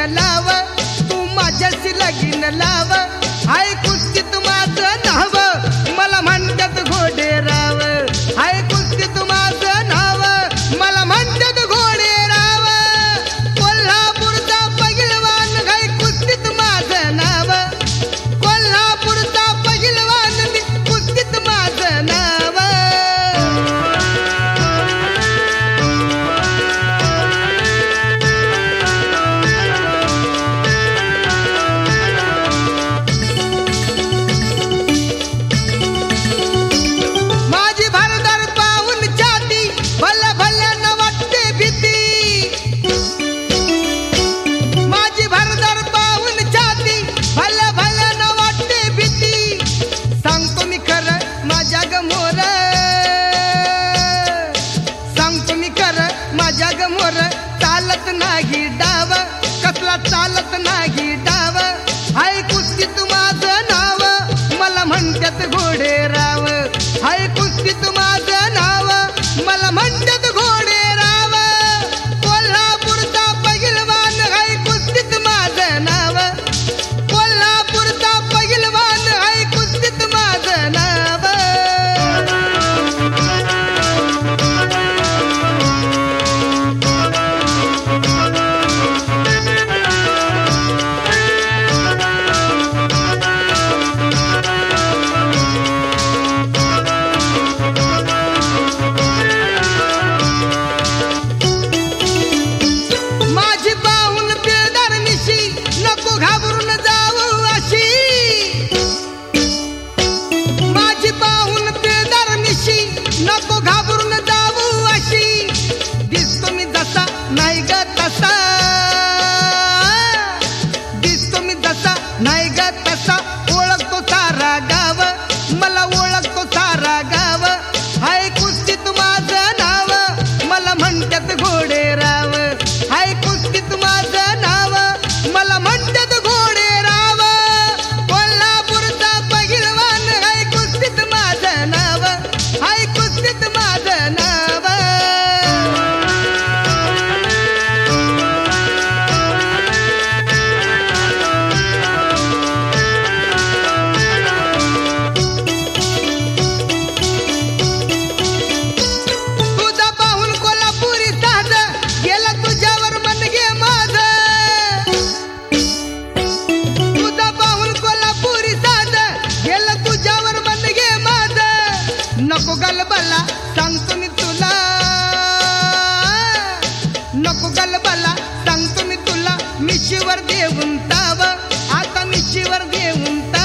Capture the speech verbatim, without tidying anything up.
लाव, तू माझ्याशी लगीन लाव. हाय कुस्तीत माझं नाव, मला म्हणतात घोडेराव. हाय कुस्तीत माझं नाव, मला म्हणतात घोडेराव. कोल्हापूरचा पहिलवान, हाय कुस्तीत माझं नाव. कोल्हापूरचा पहिलवान, मी कुस्तीत माझं नाव. माझी भारदार पाहून छाती भल्या भल्यानं वाटते भीती. माझी भारदार पाहून छाती भल्या भल्यानं वाटते भीती. सांगतो मी खरं माझ्या गमोर, सांगतो मी खरं माझ्या गमोर. चालत नाही डाव, कसला चालत नाही डाव. हाय कुस्तीत माझं नाव, मला म्हणतात घोडेराव. हाय कुस्तीत माझं नाव, मला म्हणतात घोडेराव. कोल्हापूरचा पहिलवान, हाय कुस्तीत माझं नाव. कोल्हापूरचा पहिलवान, हाय कुस्तीत माझं नाव. माझी पाहून पिळदार मिशी, नको घाबरून जाऊ अशी. माझी पाहून पिळदार मिशी, नको घाबरून जाऊ अशी. दिसतो मी जसा नाही ग तसा, दिसतो मी जसा नाही ग तसा. ओळखतो सारा गाव, मला ओळखतो सारा गाव. हाय कुस्तीत माझं नाव, मला म्हणतात घोडेराव. हाय कुस्तीत माझं नाव, मला म्हणतात घोडेराव. कोल्हापूरचा पहिलवान, हाय कुस्तीत माझं नाव. हाय कुस्तीत माझं नाव. तुझा पाहून कोल्हापुरी साज, गेला तुझ्यावर मनगे माझं. तुझा पाहून कोल्हापुरी साज, गेला तुझ्यावर मनगे माझं. नको गलबला सांगतो मी तुला, नको गलबला सांगतो मी तुला. मिशीवर देऊन ताव, आता मिशीवर देऊन ताव.